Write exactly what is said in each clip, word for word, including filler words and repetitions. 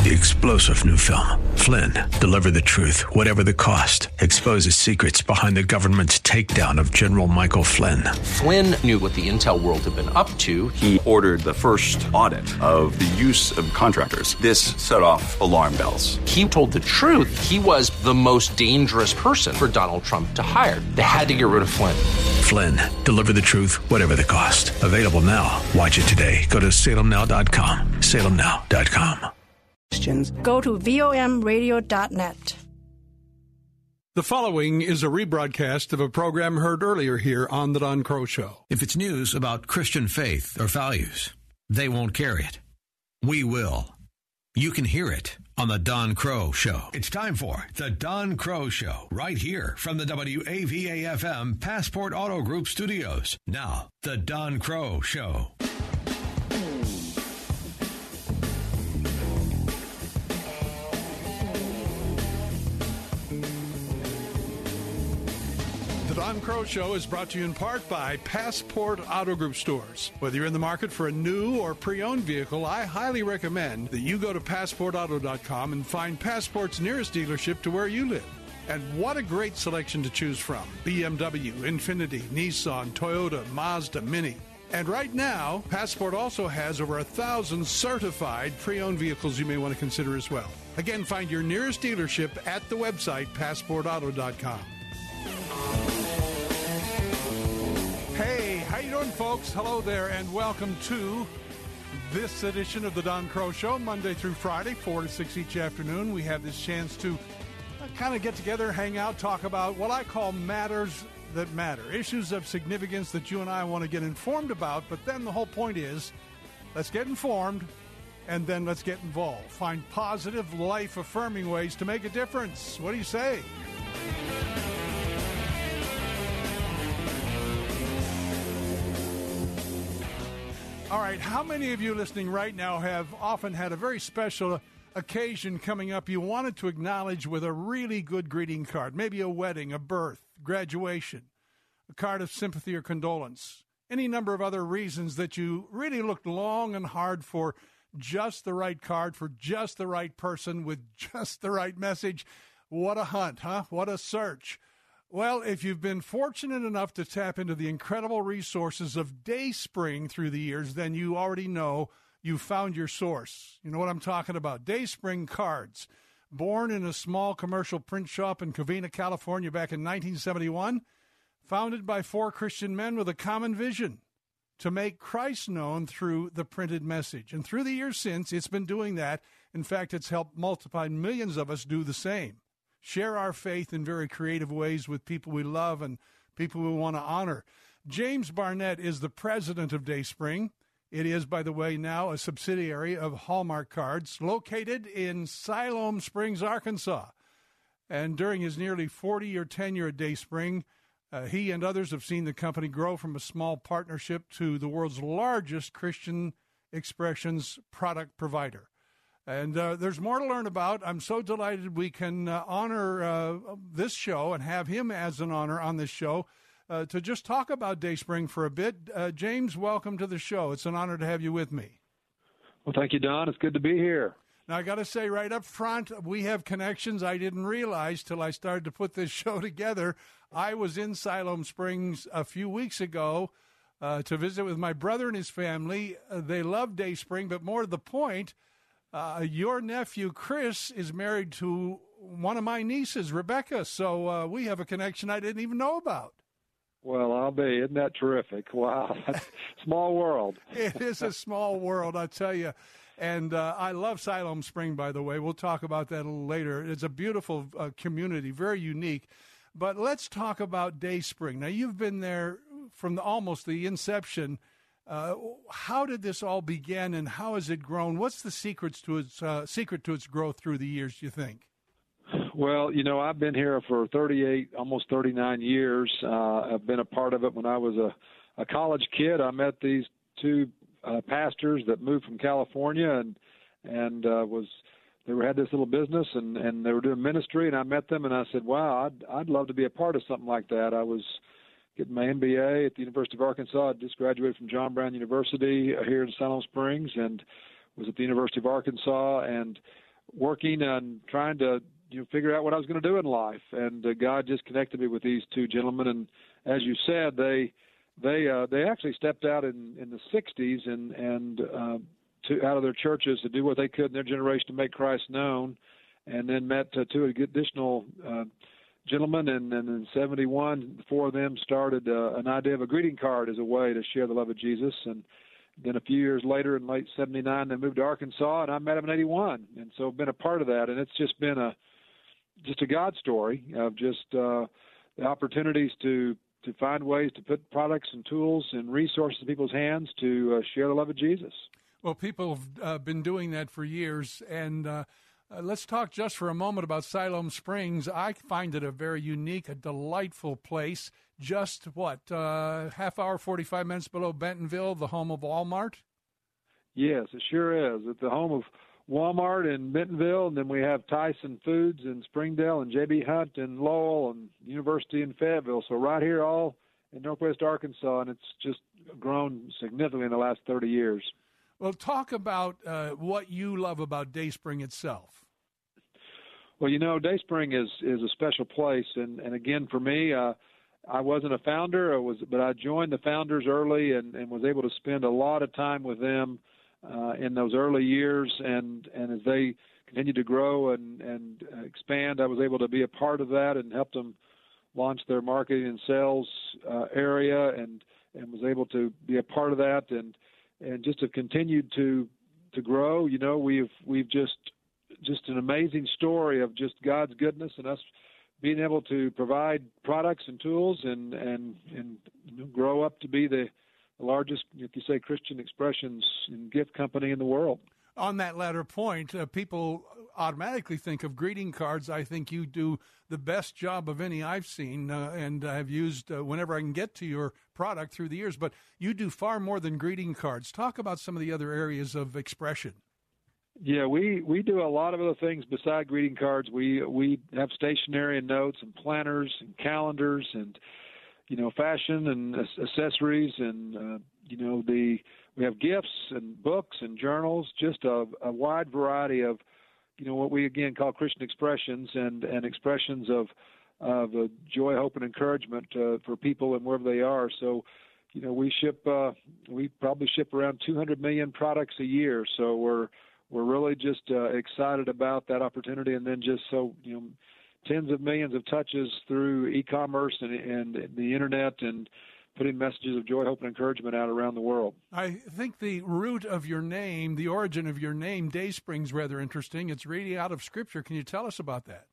The explosive new film, Flynn, deliver the truth, whatever the cost, exposes secrets behind the government's takedown of General Michael Flynn. Flynn knew what the intel world had been up to. He ordered the first audit of the use of contractors. This set off alarm bells. He told the truth. He was the most dangerous person for Donald Trump to hire. They had to get rid of Flynn. Flynn, deliver the truth, whatever the cost. Available now. Watch it today. Go to salem now dot com. salem now dot com. Go to vom radio dot net. The following is a rebroadcast of a program heard earlier here on The Don Crow Show. If it's news about Christian faith or values, they won't carry it. We will. You can hear it on The Don Crow Show. It's time for The Don Crow Show, right here from the W A V A F M Passport Auto Group studios. Now, The Don Crow Show. The Don Crow Show is brought to you in part by Passport Auto Group stores. Whether you're in the market for a new or pre-owned vehicle, I highly recommend that you go to passport auto dot com and find Passport's nearest dealership to where you live. And what a great selection to choose from. B M W, Infiniti, Nissan, Toyota, Mazda, Mini. And right now, Passport also has over a thousand certified pre-owned vehicles you may want to consider as well. Again, find your nearest dealership at the website passport auto dot com. Hey, how you doing, folks? Hello there, and welcome to this edition of the Don Crow Show, Monday through Friday, four to six each afternoon. We have this chance to kind of get together, hang out, talk about what I call matters that matter, issues of significance that you and I want to get informed about, but then the whole point is, let's get informed, and then let's get involved. Find positive, life-affirming ways to make a difference. What do you say? All right, how many of you listening right now have often had a very special occasion coming up you wanted to acknowledge with a really good greeting card, maybe a wedding, a birth, graduation, a card of sympathy or condolence, any number of other reasons that you really looked long and hard for just the right card, for just the right person with just the right message? What a hunt, huh? What a search. Well, if you've been fortunate enough to tap into the incredible resources of Dayspring through the years, then you already know you found your source. You know what I'm talking about. Dayspring Cards. Born in a small commercial print shop in Covina, California back in nineteen seventy-one, founded by four Christian men with a common vision to make Christ known through the printed message. And through the years since, it's been doing that. In fact, it's helped multiply millions of us do the same. Share our faith in very creative ways with people we love and people we want to honor. James Barnett is the president of Dayspring. It is, by the way, now a subsidiary of Hallmark Cards, located in Siloam Springs, Arkansas. And during his nearly forty-year tenure at Dayspring, uh, he and others have seen the company grow from a small partnership to the world's largest Christian expressions product provider. And uh, there's more to learn about. I'm so delighted we can uh, honor uh, this show and have him as an honor on this show uh, to just talk about Dayspring for a bit. Uh, James, welcome to the show. It's an honor to have you with me. Well, thank you, Don. It's good to be here. Now, I got to say right up front, we have connections I didn't realize till I started to put this show together. I was in Siloam Springs a few weeks ago uh, to visit with my brother and his family. Uh, they love Dayspring, but more to the point, Uh, your nephew, Chris, is married to one of my nieces, Rebecca, so uh, we have a connection I didn't even know about. Well, I'll be. Isn't that terrific? Wow. Small world. It is a small world, I tell you. And uh, I love Siloam Spring, by the way. We'll talk about that a little later. It's a beautiful uh, community, very unique. But let's talk about Dayspring. Now, you've been there from the, almost the inception. Uh, how did this all begin, and how has it grown? What's the secrets to its uh, secret to its growth through the years, you think? Well, you know, I've been here for thirty-eight, almost thirty-nine years. Uh, I've been a part of it when I was a, a college kid. I met these two uh, pastors that moved from California, and and uh, was they were, had this little business, and, and they were doing ministry, and I met them, and I said, wow, I'd I'd love to be a part of something like that. I was getting my M B A at the University of Arkansas. I just graduated from John Brown University here in Siloam Springs and was at the University of Arkansas, and working on trying to you know figure out what I was going to do in life, and uh, God just connected me with these two gentlemen. And as you said, they they uh, they actually stepped out in, in the sixties and and uh, to out of their churches to do what they could in their generation to make Christ known, and then met uh, two additional uh, gentlemen, and, and in seventy-one, the four of them started uh, an idea of a greeting card as a way to share the love of Jesus. And then a few years later, in late seventy-nine, they moved to Arkansas, and I met them in eighty-one, and so I've been a part of that. And it's just been a just a God story of just uh, the opportunities to to find ways to put products and tools and resources in people's hands to uh, share the love of Jesus. Well, people have uh, been doing that for years, and uh, uh, let's talk just for a moment about Siloam Springs. I find it a very unique, a delightful place. Just, what, uh, half hour, forty-five minutes below Bentonville, the home of Walmart? Yes, it sure is. It's the home of Walmart in Bentonville, and then we have Tyson Foods in Springdale, and J B. Hunt in Lowell, and University in Fayetteville. So right here all in Northwest Arkansas, and it's just grown significantly in the last thirty years. Well, talk about uh, what you love about Dayspring itself. Well, you know, Dayspring is, is a special place, and, and again, for me, uh, I wasn't a founder, I was, but I joined the founders early and, and was able to spend a lot of time with them uh, in those early years, and, and as they continued to grow and, and expand, I was able to be a part of that and help them launch their marketing and sales uh, area, and, and was able to be a part of that, and and just have continued to to grow. You know, we've we've just just an amazing story of just God's goodness and us being able to provide products and tools and and and you know, grow up to be the largest, if you say, Christian expressions and gift company in the world. On that latter point, uh, people automatically think of greeting cards. I think you do the best job of any I've seen, uh, and I've used uh, whenever I can get to your product through the years. But you do far more than greeting cards. Talk about some of the other areas of expression. Yeah, we, we do a lot of other things beside greeting cards. We we have stationery and notes and planners and calendars and, you know, fashion and accessories and, uh, you know, the we have gifts and books and journals, just a, a wide variety of, you know, what we, again, call Christian expressions and, and expressions of, of uh, joy, hope, and encouragement uh, for people and wherever they are. So, you know, we ship, uh, we probably ship around two hundred million products a year. So we're we're really just uh, excited about that opportunity. And then just so, you know, tens of millions of touches through e-commerce and, and the internet and putting messages of joy, hope, and encouragement out around the world. I think the root of your name, the origin of your name, Dayspring, is rather interesting. It's really out of Scripture. Can you tell us about that?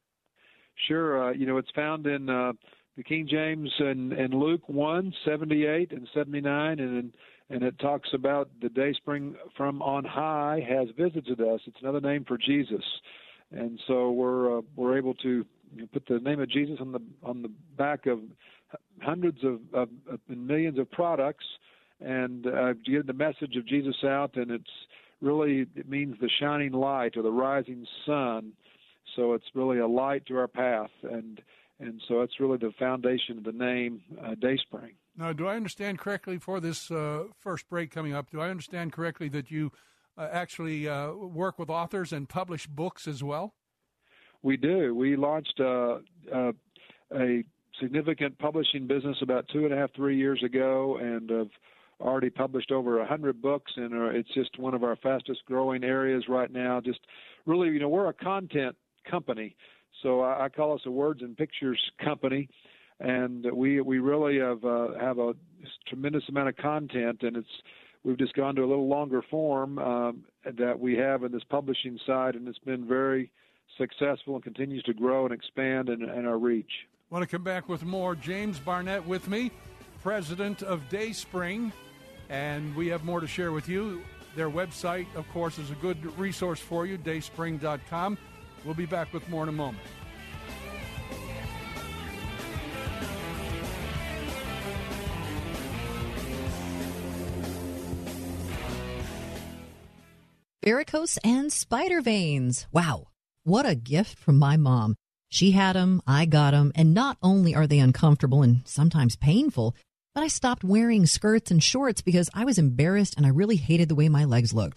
Sure. Uh, you know, it's found in uh, the King James and, and Luke one, seventy-eight and seventy-nine, and and it talks about the Dayspring from on high has visited us. It's another name for Jesus. And so we're uh, we're able to you know, put the name of Jesus on the on the back of hundreds of, of, of millions of products, and uh, get the message of Jesus out. And it's really it means the shining light or the rising sun. So it's really a light to our path, and and so it's really the foundation of the name uh, Dayspring. Now, do I understand correctly for this uh, first break coming up? Do I understand correctly that you uh, actually uh, work with authors and publish books as well? We do. We launched uh, uh, a significant publishing business about two and a half, three years ago, and have already published over a hundred books, and uh, it's just one of our fastest growing areas right now. Just really, you know, we're a content company, so I, I call us a words and pictures company, and we we really have uh, have a tremendous amount of content, and it's we've just gone to a little longer form um, that we have in this publishing side, and it's been very successful and continues to grow and expand in, in our reach. I want to come back with more. James Barnett with me, president of Dayspring, and we have more to share with you. Their website, of course, is a good resource for you, dayspring dot com. We'll be back with more in a moment. Varicose and spider veins. Wow, what a gift from my mom. She had them, I got them, and not only are they uncomfortable and sometimes painful, but I stopped wearing skirts and shorts because I was embarrassed and I really hated the way my legs looked.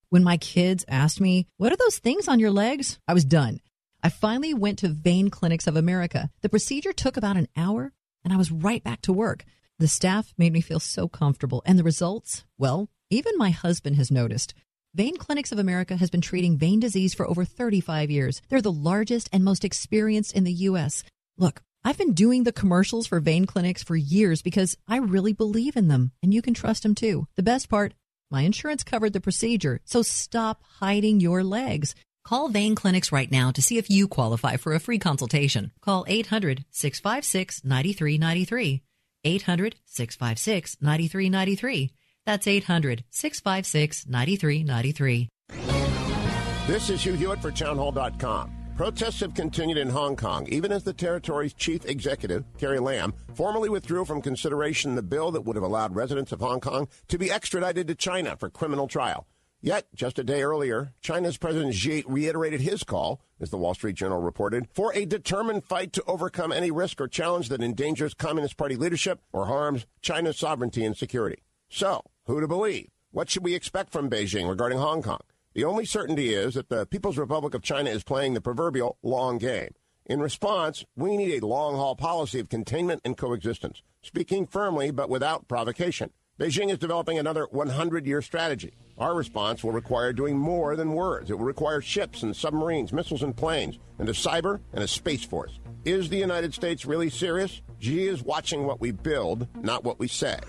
When my kids asked me, what are those things on your legs? I was done. I finally went to Vein Clinics of America. The procedure took about an hour, and I was right back to work. The staff made me feel so comfortable, and the results, well, even my husband has noticed. Vein Clinics of America has been treating vein disease for over thirty-five years. They're the largest and most experienced in the U S. Look, I've been doing the commercials for Vein Clinics for years because I really believe in them, and you can trust them too. The best part, my insurance covered the procedure, so stop hiding your legs. Call Vein Clinics right now to see if you qualify for a free consultation. Call eight hundred, six five six, nine three nine three. eight hundred, six five six, nine three nine three. That's eight hundred, six five six, nine three nine three. This is Hugh Hewitt for townhall dot com. Protests have continued in Hong Kong, even as the territory's chief executive, Carrie Lam, formally withdrew from consideration the bill that would have allowed residents of Hong Kong to be extradited to China for criminal trial. Yet, just a day earlier, China's President Xi reiterated his call, as the Wall Street Journal reported, for a determined fight to overcome any risk or challenge that endangers Communist Party leadership or harms China's sovereignty and security. So, who to believe? What should we expect from Beijing regarding Hong Kong? The only certainty is that the People's Republic of China is playing the proverbial long game. In response, we need a long-haul policy of containment and coexistence, speaking firmly but without provocation. Beijing is developing another hundred-year strategy. Our response will require doing more than words. It will require ships and submarines, missiles and planes, and a cyber and a space force. Is the United States really serious? Xi is watching what we build, not what we say.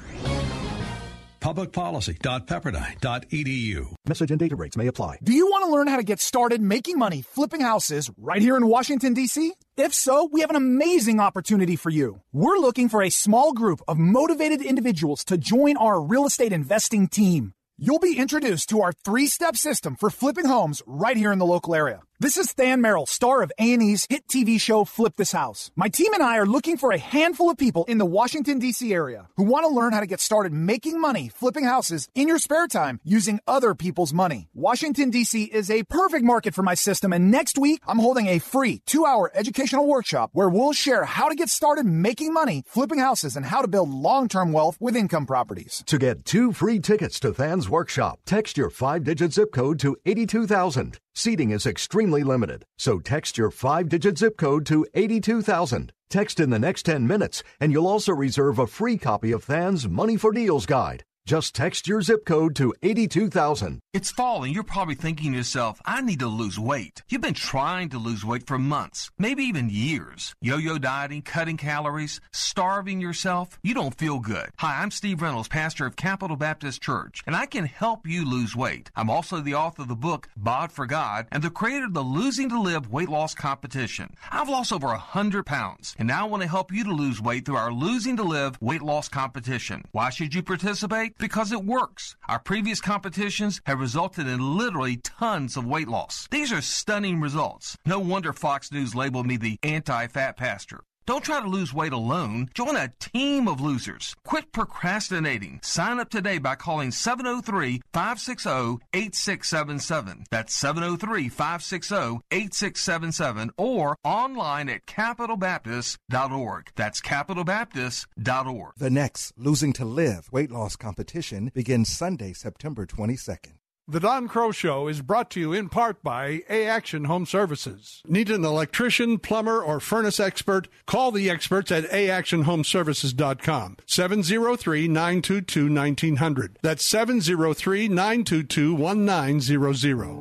public policy dot pepperdine dot e d u. Message and data rates may apply. Do you want to learn how to get started making money flipping houses right here in Washington, D C? If so, we have an amazing opportunity for you. We're looking for a small group of motivated individuals to join our real estate investing team. You'll be introduced to our three-step system for flipping homes right here in the local area. This is Than Merrill, star of A and E's hit T V show Flip This House. My team and I are looking for a handful of people in the Washington, D C area who want to learn how to get started making money flipping houses in your spare time using other people's money. Washington, D C is a perfect market for my system, and next week I'm holding a free two-hour educational workshop where we'll share how to get started making money flipping houses and how to build long-term wealth with income properties. To get two free tickets to Than's workshop, text your five-digit zip code to eighty-two thousand. Seating is extremely limited, so text your five-digit zip code to eighty-two thousand. Text in the next ten minutes, and you'll also reserve a free copy of Than's Money for Deals Guide. Just text your zip code to eighty-two thousand. It's fall, and you're probably thinking to yourself, I need to lose weight. You've been trying to lose weight for months, maybe even years. Yo-yo dieting, cutting calories, starving yourself. You don't feel good. Hi, I'm Steve Reynolds, pastor of Capital Baptist Church, and I can help you lose weight. I'm also the author of the book, Bod for God, and the creator of the Losing to Live weight loss competition. I've lost over one hundred pounds, and now I want to help you to lose weight through our Losing to Live weight loss competition. Why should you participate? Because it works. Our previous competitions have resulted in literally tons of weight loss. These are stunning results. No wonder Fox News labeled me the anti-fat pastor. Don't try to lose weight alone. Join a team of losers. Quit procrastinating. Sign up today by calling seven oh three, five six oh, eight six seven seven. That's seven oh three, five six oh, eight six seven seven or online at capital baptist dot org. That's capital baptist dot org. The next Losing to Live weight loss competition begins Sunday, September twenty-second. The Don Crow Show is brought to you in part by A-Action Home Services. Need an electrician, plumber, or furnace expert? Call the experts at a action home services dot com. seven oh three, nine two two, one nine hundred. That's seven oh three, nine two two, one nine hundred.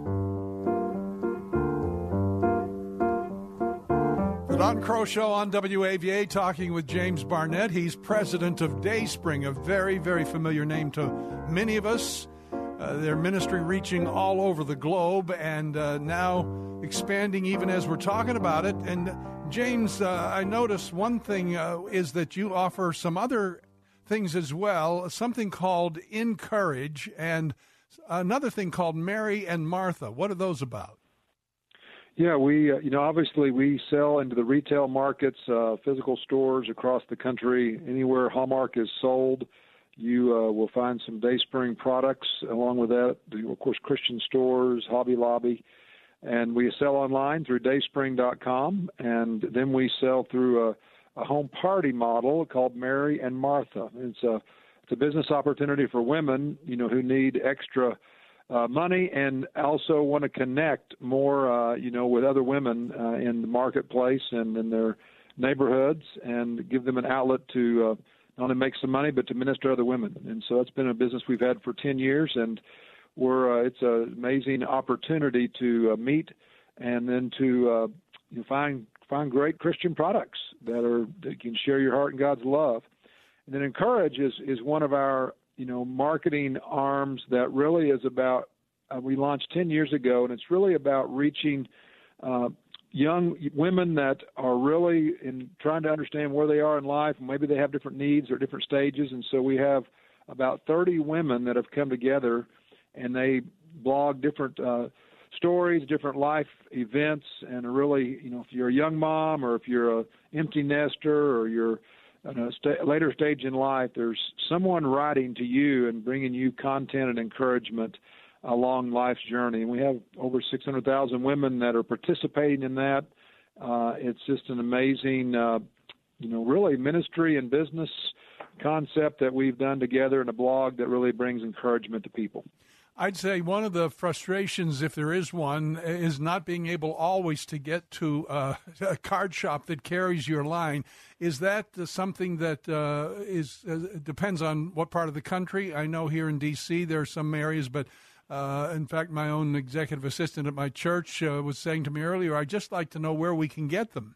The Don Crow Show on W A V A, talking with James Barnett. He's president of Dayspring, a very, very familiar name to many of us. Uh, their ministry reaching all over the globe and uh, now expanding even as we're talking about it. And James, uh, I noticed one thing uh, is that you offer some other things as well, something called Encourage and another thing called Mary and Martha. What are those about? Yeah, we, uh, you know, obviously we sell into the retail markets, uh, physical stores across the country. Anywhere Hallmark is sold, you uh, will find some Dayspring products. Along with that, of course, Christian stores, Hobby Lobby. And we sell online through dayspring dot com. And then we sell through a, a home party model called Mary and Martha. It's a, it's a business opportunity for women, you know, who need extra uh, money, and also want to connect more, uh, you know, with other women uh, in the marketplace and in their neighborhoods, and give them an outlet to uh, not only make some money but to minister to other women. And so that's been a business we've had for ten years, and we're uh, it's an amazing opportunity to uh, meet and then to uh, you know, find find great Christian products that are that can share your heart and God's love. And then Encourage is is one of our you know marketing arms that really is about. Uh, we launched ten years ago, and it's really about reaching uh, young women that are really in trying to understand where they are in life, and maybe they have different needs or different stages. And so we have about thirty women that have come together, and they blog different uh, stories, different life events, and are really, you know, if you're a young mom or if you're a empty nester or you're in a st- later stage in life, there's someone writing to you and bringing you content and encouragement along life's journey. And we have over six hundred thousand women that are participating in that. Uh, it's just an amazing, uh, you know, really ministry and business concept that we've done together in a blog that really brings encouragement to people. I'd say one of the frustrations, if there is one, is not being able always to get to uh, a card shop that carries your line. Is that uh, something that uh, is uh, depends on what part of the country? I know here in D C there are some areas, but uh, in fact, my own executive assistant at my church uh, was saying to me earlier, I'd just like to know where we can get them.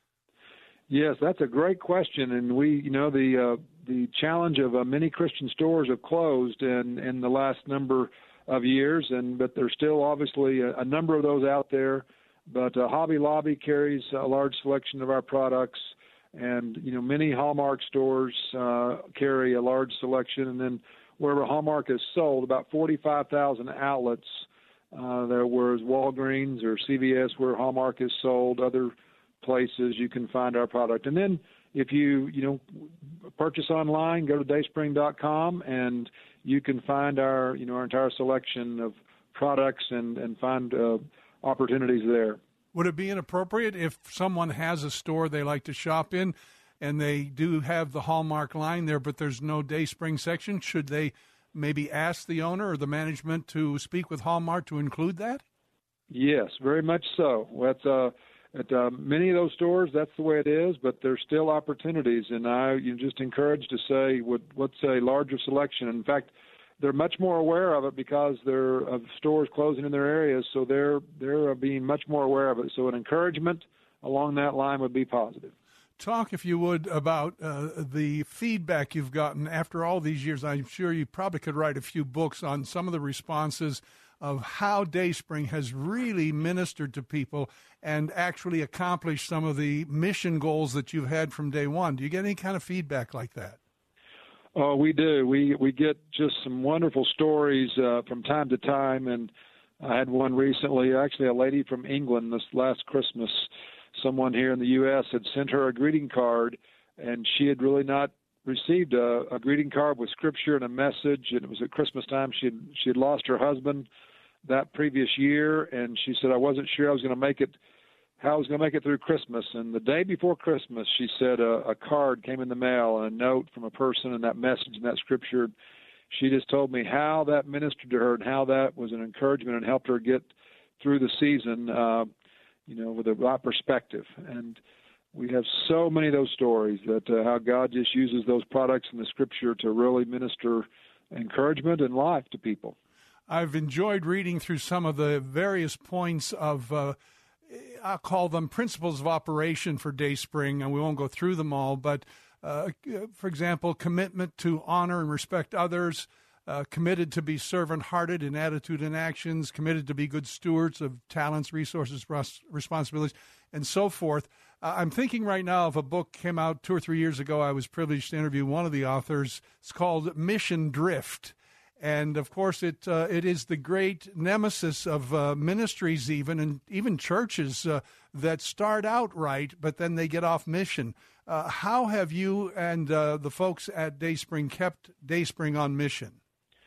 Yes, that's a great question, and we, you know, the uh, the challenge of uh, many Christian stores have closed in in the last number of years, and but there's still obviously a, a number of those out there. But uh, Hobby Lobby carries a large selection of our products, and you know many Hallmark stores uh, carry a large selection, and then wherever Hallmark is sold, about forty-five thousand outlets. Uh, there whereas Walgreens or C V S, where Hallmark is sold, other places you can find our product. And then if you you know purchase online, go to dayspring dot com and you can find our you know our entire selection of products and and find uh, opportunities there. Would it be inappropriate if someone has a store they like to shop in and they do have the Hallmark line there, but there's no Dayspring section? Should they maybe ask the owner or the management to speak with Hallmark to include that? Yes, very much so. That's uh, at uh, many of those stores, that's the way it is, but there's still opportunities, and I you just encourage to say, what, what's a larger selection? In fact, they're much more aware of it because they're of stores closing in their areas, so they're they're being much more aware of it. So an encouragement along that line would be positive. Talk, if you would, about uh, the feedback you've gotten after all these years. I'm sure you probably could write a few books on some of the responses of how Dayspring has really ministered to people and actually accomplished some of the mission goals that you've had from day one. Do you get any kind of feedback like that? Oh, we do. We we get just some wonderful stories uh, from time to time, and I had one recently. Actually, a lady from England this last Christmas. Someone here in the U S had sent her a greeting card, and she had really not received a, a greeting card with scripture and a message. And it was at Christmas time. She had, she had lost her husband that previous year, and she said, I wasn't sure I was going to make it, how I was going to make it through Christmas. And the day before Christmas, she said a, a card came in the mail and a note from a person and that message and that scripture. She just told me how that ministered to her and how that was an encouragement and helped her get through the season, uh, you know, with the right perspective. And we have so many of those stories that uh, how God just uses those products in the scripture to really minister encouragement and life to people. I've enjoyed reading through some of the various points of, uh, I'll call them principles of operation for Dayspring, and we won't go through them all, but, uh, for example, commitment to honor and respect others, Uh, committed to be servant-hearted in attitude and actions, committed to be good stewards of talents, resources, res- responsibilities, and so forth. Uh, I'm thinking right now of a book came out two or three years ago. I was privileged to interview one of the authors. It's called Mission Drift. And, of course, it uh, it is the great nemesis of uh, ministries even, and even churches uh, that start out right, but then they get off mission. Uh, how have you and uh, the folks at Dayspring kept Dayspring on mission?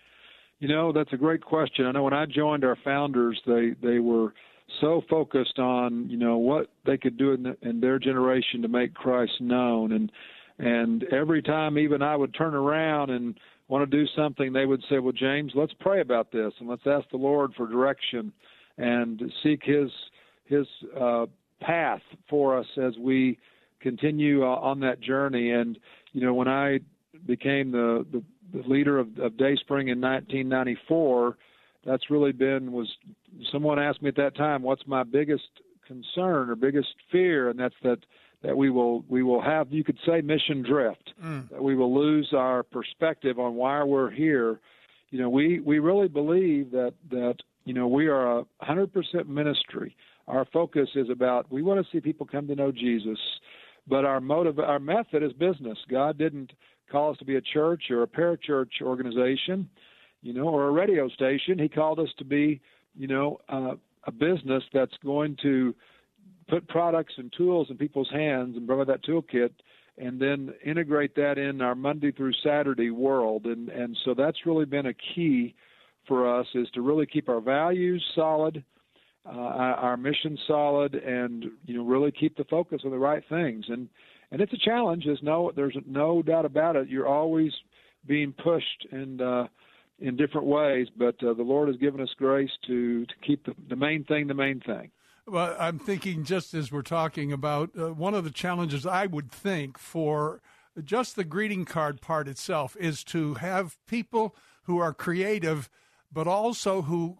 You know, that's a great question. I know when I joined our founders, they, they were so focused on, you know, what they could do in, the, in their generation to make Christ known. And and every time even I would turn around and want to do something, they would say, well, James, let's pray about this, and let's ask the Lord for direction and seek his his uh, path for us as we continue uh, on that journey. And, you know, when I became the, the, the leader of, of Dayspring in nineteen ninety-four, that's really been, was someone asked me at that time, what's my biggest concern or biggest fear? And that's that, that we will, we will have, you could say, mission drift, mm. that we will lose our perspective on why we're here. You know, we, we really believe that, that, you know, we are a one hundred percent ministry. Our focus is about, we want to see people come to know Jesus, but our motive, our method is business. God didn't call us to be a church or a parachurch organization, you know, or a radio station. He called us to be, you know, uh, a business that's going to put products and tools in people's hands and provide that toolkit, and then integrate that in our Monday through Saturday world. And, and so that's really been a key for us, is to really keep our values solid, uh, our mission solid, and, you know, really keep the focus on the right things. And and it's a challenge. There's no there's no doubt about it. You're always being pushed and uh, in different ways, but uh, the Lord has given us grace to to keep the, the main thing the main thing. Well, I'm thinking, just as we're talking about, uh, one of the challenges I would think for just the greeting card part itself is to have people who are creative, but also who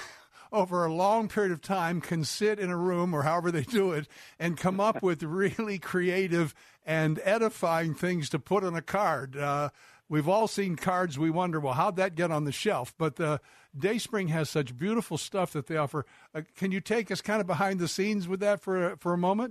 over a long period of time can sit in a room, or however they do it, and come up with really creative and edifying things to put on a card. Uh, we've all seen cards. We wonder, well, how'd that get on the shelf? But the Dayspring has such beautiful stuff that they offer. Uh, can you take us kind of behind the scenes with that for for a moment?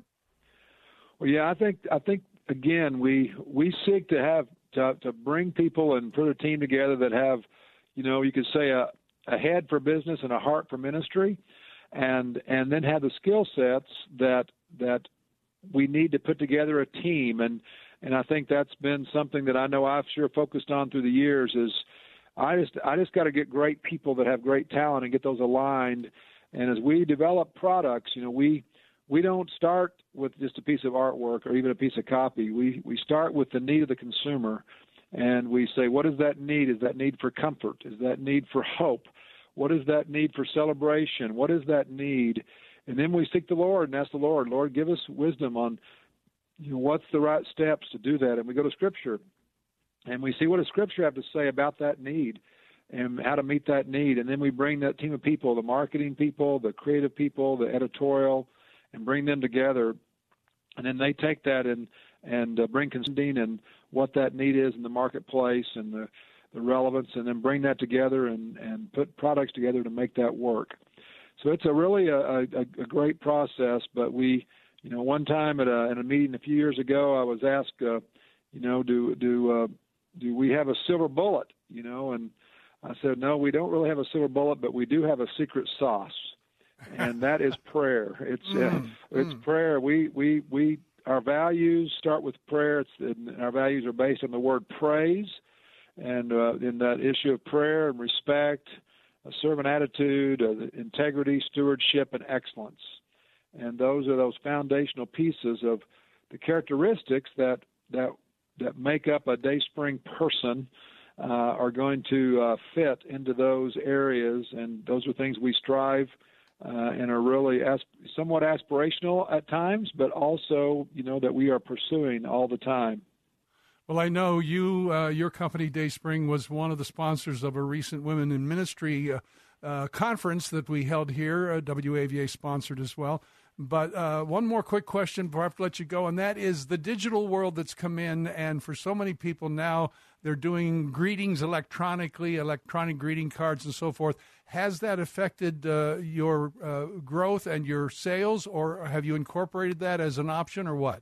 Well, yeah, I think I think again we we seek to have to, to bring people and put a team together that have, you know, you could say a a head for business and a heart for ministry, and and then have the skill sets that that we need to put together a team. And and I think that's been something that I know I've sure focused on through the years. Is I just I just got to get great people that have great talent and get those aligned. And as we develop products, you know, we we don't start with just a piece of artwork or even a piece of copy. We we start with the need of the consumer. And we say, what is that need? Is that need for comfort? Is that need for hope? What is that need for celebration? What is that need? And then we seek the Lord and ask the Lord, Lord, give us wisdom on, you know, what's the right steps to do that. And we go to Scripture, and we see what does Scripture have to say about that need and how to meet that need. And then we bring that team of people, the marketing people, the creative people, the editorial, and bring them together. And then they take that and and uh, bring consulting and what that need is in the marketplace and the, the relevance, and then bring that together and, and put products together to make that work. So it's a really a, a, a great process. But we, you know, one time at a, in a meeting a few years ago, I was asked, uh, you know, do do uh, do we have a silver bullet? You know, and I said, no, we don't really have a silver bullet, but we do have a secret sauce, and that is prayer. It's uh, mm, it's mm. prayer. We we we. Our values start with prayer. It's, our values are based on the word praise, and uh, in that issue of prayer and respect, a servant attitude, uh, integrity, stewardship, and excellence. And those are those foundational pieces of the characteristics that that that make up a Dayspring person uh, are going to uh, fit into those areas, and those are things we strive Uh, and are really asp- somewhat aspirational at times, but also, you know, that we are pursuing all the time. Well, I know you, uh, your company, Dayspring, was one of the sponsors of a recent Women in Ministry uh, uh, conference that we held here. Uh, W A V A sponsored as well. But uh, one more quick question before I have to let you go, and that is the digital world that's come in, and for so many people now, they're doing greetings electronically, electronic greeting cards and so forth. Has that affected uh, your uh, growth and your sales, or have you incorporated that as an option, or what?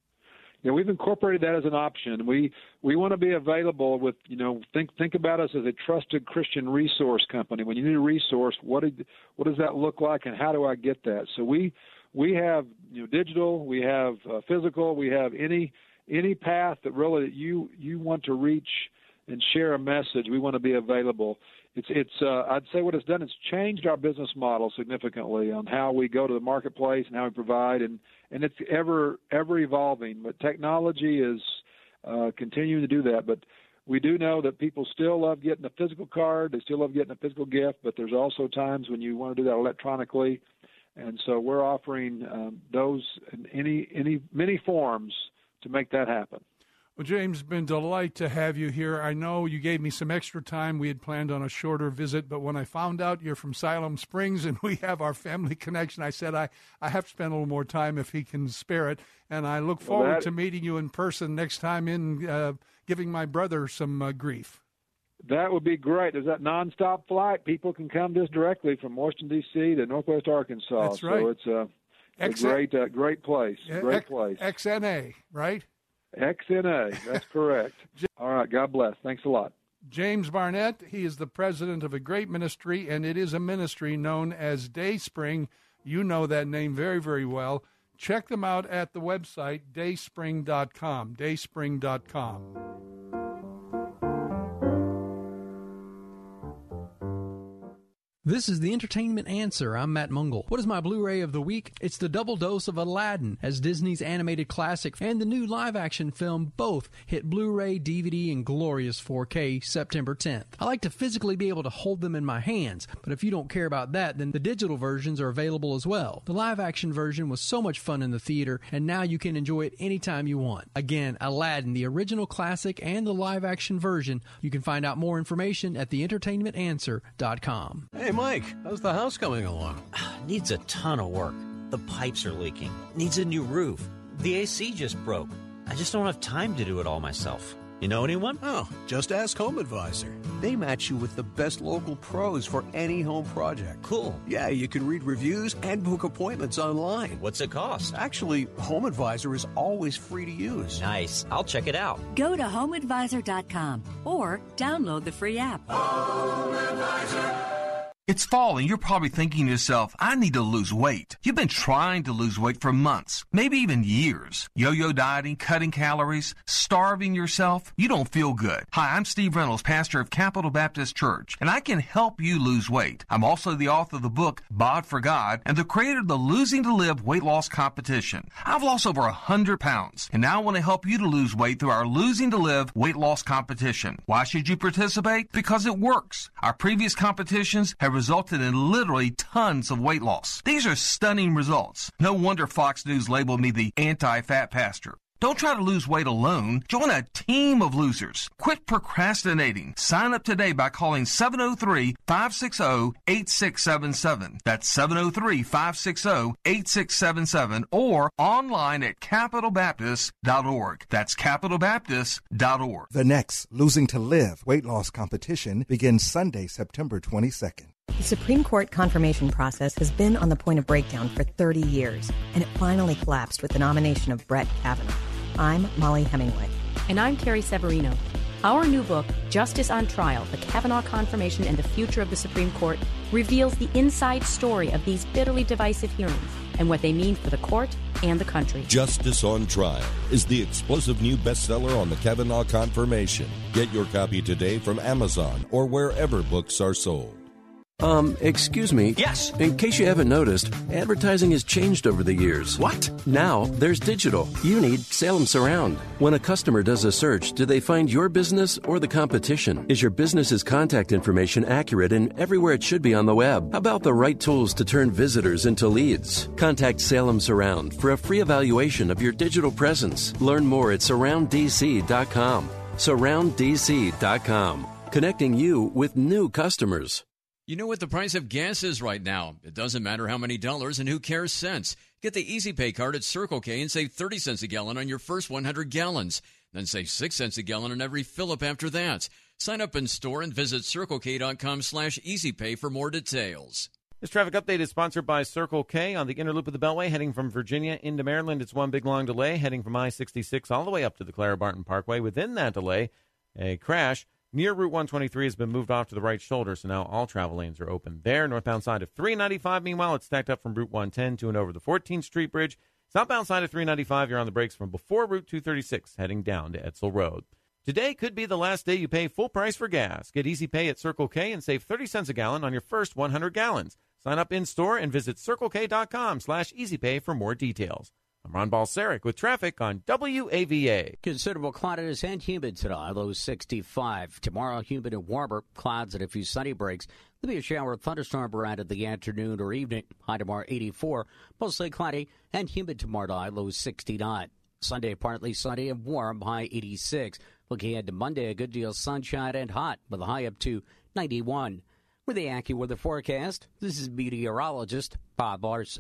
Yeah, we've incorporated that as an option. We we want to be available with, you know, think think about us as a trusted Christian resource company. When you need a resource, what did, what does that look like, and how do I get that? So we we have, you know, digital, we have uh, physical, we have any any path that really you you want to reach and share a message. We want to be available. It's it's uh, I'd say what it's done is changed our business model significantly on how we go to the marketplace and how we provide, and, and it's ever ever evolving. But technology is uh, continuing to do that. But we do know that people still love getting a physical card. They still love getting a physical gift, but there's also times when you want to do that electronically. And so we're offering um, those in any, any, many forms to make that happen. Well, James, it's been a delight to have you here. I know you gave me some extra time. We had planned on a shorter visit, but when I found out you're from Siloam Springs and we have our family connection, I said I, I have to spend a little more time if he can spare it. And I look forward well, that, to meeting you in person next time in uh, giving my brother some uh, grief. That would be great. There's that nonstop flight. People can come just directly from Washington, D C to Northwest Arkansas. That's right. So it's a, X- a great, uh, great place. Great X- place. X N A, right? X N A, that's correct. All right, God bless. Thanks a lot. James Barnett, he is the president of a great ministry, and it is a ministry known as Dayspring. You know that name very, very well. Check them out at the website, dayspring dot com, dayspring dot com. This is the Entertainment Answer. I'm Matt Mungle. What is my Blu-ray of the week? It's the double dose of Aladdin, as Disney's animated classic and the new live-action film both hit Blu-ray, D V D, and glorious four K September tenth. I like to physically be able to hold them in my hands, but if you don't care about that, then the digital versions are available as well. The live-action version was so much fun in the theater, and now you can enjoy it anytime you want. Again, Aladdin, the original classic and the live-action version. You can find out more information at the entertainment answer dot com. Hey, Mike, how's the house coming along? Needs a ton of work. The pipes are leaking. Needs a new roof. The A C just broke. I just don't have time to do it all myself. You know anyone? Oh, just ask Home Advisor. They match you with the best local pros for any home project. Cool. Yeah, you can read reviews and book appointments online. What's it cost? Actually, Home Advisor is always free to use. Nice. I'll check it out. Go to home advisor dot com or download the free app. Home Advisor. It's fall and you're probably thinking to yourself, I need to lose weight. You've been trying to lose weight for months, maybe even years. Yo-yo dieting, cutting calories, starving yourself. You don't feel good. Hi, I'm Steve Reynolds, pastor of Capital Baptist Church, and I can help you lose weight. I'm also the author of the book, Bod for God, and the creator of the Losing to Live weight loss competition. I've lost over one hundred pounds, and now I want to help you to lose weight through our Losing to Live weight loss competition. Why should you participate? Because it works. Our previous competitions have resulted in literally tons of weight loss. These are stunning results. No wonder Fox News labeled me the anti-fat pastor. Don't try to lose weight alone. Join a team of losers. Quit procrastinating. Sign up today by calling seven oh three, five six oh, eight six seven seven. That's seven oh three, five six oh, eight six seven seven or online at capital baptist dot org. That's capital baptist dot org. The next Losing to Live weight loss competition begins Sunday, September twenty-second. The Supreme Court confirmation process has been on the point of breakdown for thirty years, and it finally collapsed with the nomination of Brett Kavanaugh. I'm Molly Hemingway. And I'm Carrie Severino. Our new book, Justice on Trial, The Kavanaugh Confirmation and the Future of the Supreme Court, reveals the inside story of these bitterly divisive hearings and what they mean for the court and the country. Justice on Trial is the explosive new bestseller on the Kavanaugh Confirmation. Get your copy today from Amazon or wherever books are sold. Um, excuse me. Yes. In case you haven't noticed, advertising has changed over the years. What? Now, there's digital. You need Salem Surround. When a customer does a search, do they find your business or the competition? Is your business's contact information accurate and everywhere it should be on the web? How about the right tools to turn visitors into leads? Contact Salem Surround for a free evaluation of your digital presence. Learn more at surround d c dot com. surround d c dot com. Connecting you with new customers. You know what the price of gas is right now. It doesn't matter how many dollars and who cares cents. Get the Easy Pay card at Circle K and save thirty cents a gallon on your first one hundred gallons. Then save six cents a gallon on every fill-up after that. Sign up in store and visit circle k dot com slash easy pay for more details. This traffic update is sponsored by Circle K on the inner loop of the Beltway, heading from Virginia into Maryland. It's one big long delay, heading from I sixty-six all the way up to the Clara Barton Parkway. Within that delay, a crash near Route one twenty-three has been moved off to the right shoulder, so now all travel lanes are open there. Northbound side of three ninety-five, meanwhile, it's stacked up from Route one ten to and over the fourteenth Street Bridge. Southbound side of three ninety-five, you're on the brakes from before Route two thirty-six, heading down to Edsel Road. Today could be the last day you pay full price for gas. Get Easy Pay at Circle K and save thirty cents a gallon on your first one hundred gallons. Sign up in-store and visit circle k dot com slash easy pay for more details. I'm Ron Balsaric with traffic on W A V A. Considerable cloudiness and humid today, low sixty-five. Tomorrow, humid and warmer, clouds and a few sunny breaks. There'll be a shower or thunderstorm around in the afternoon or evening. High tomorrow, eighty-four. Mostly cloudy and humid tomorrow night, low sixty-nine. Sunday, partly sunny and warm, high eighty-six. Looking ahead to Monday, a good deal of sunshine and hot, with a high up to ninety-one. With the AccuWeather forecast, this is meteorologist Bob Larson.